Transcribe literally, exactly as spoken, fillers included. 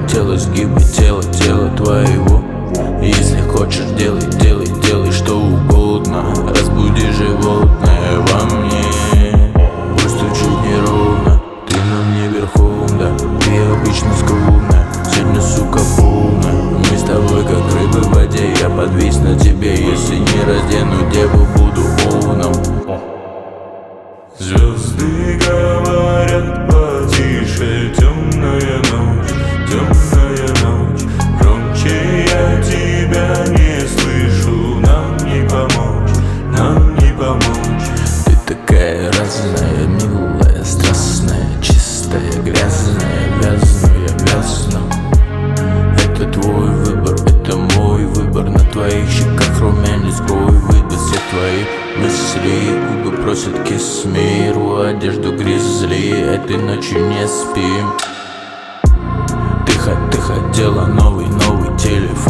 тело, сгибы тела, тела твоего. Если хочешь, делай, делай, делай что угодно. Разбуди животное во мне. Пусть стучит неровно, ты на мне верхом, да. Ты обычно скромная, сегодня, сука, полная. Мы с тобой как рыбы в воде, я подвис на тебе. Если не раздену деву, буду овном. Звезды говорят потише, темная ночь, темная ночь. Громче я тебя не слышу, нам не помочь, нам не помочь. Ты такая разная, милая, страстная, чистая, грязная, вязну я вязну. Это твой выбор, это мой выбор. На твоих щеках румянец, бой, выйдут все твои мысли. Губы просят kiss me, рву одежду грязли. Этой ночью не спим. Ты, ты хотела новый, новый телефон.